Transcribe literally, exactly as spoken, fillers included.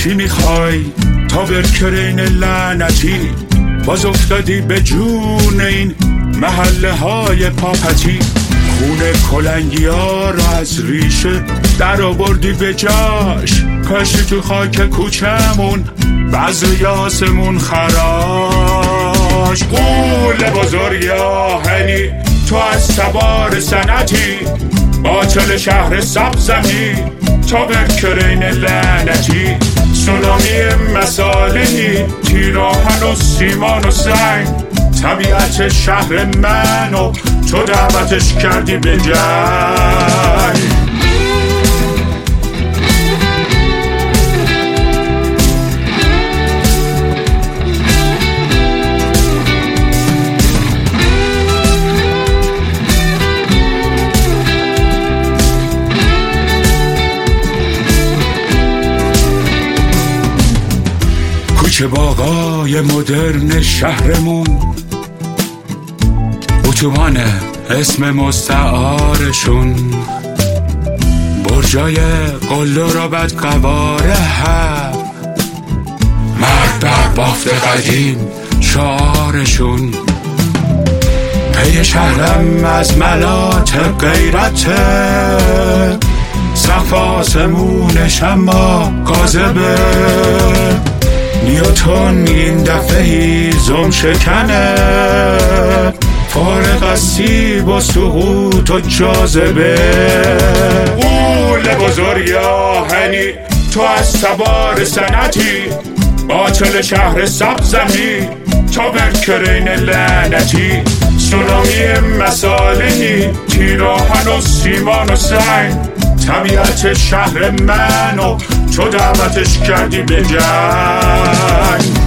چی میخوای تا برکرین لعنتی؟ باز افتادی به جون این محله های پاپتی. خون کلنگی ها رو از ریشه در آوردی به جاش. کاشی تو خاک کوچمون بذر آسمون خراش. قول بزرگ آهنی تو از سوار سنتی، باطل شهر سبزمی تا برکرین لعنتی. سونامی مسالهی تیراهن و سیمان و سنگ، طبیعت شهر منو تو دعوتش کردی به جنگ. کوچه باغای مدرن شهرمون، اتوبانه اسم مستعارشون، برجای قلو را بد قواره هم، مرد در بافت قدیم شعارشون. پی شهرم از ملات غیرته، سقف آسمونش اما کاذبه. نیوتن این دفعه هیزم شکنه، فارغ از سیب و سقوط و جاذبه. قول بزرگ آهنی تو از سوار سنتی، باطل شهر سبزمی تا برکرین لعنتی. سونامی مسالهی تیراهن و سیمان و سنگ، طبیعت شهر منو تو دعوتش کردی به جنگ.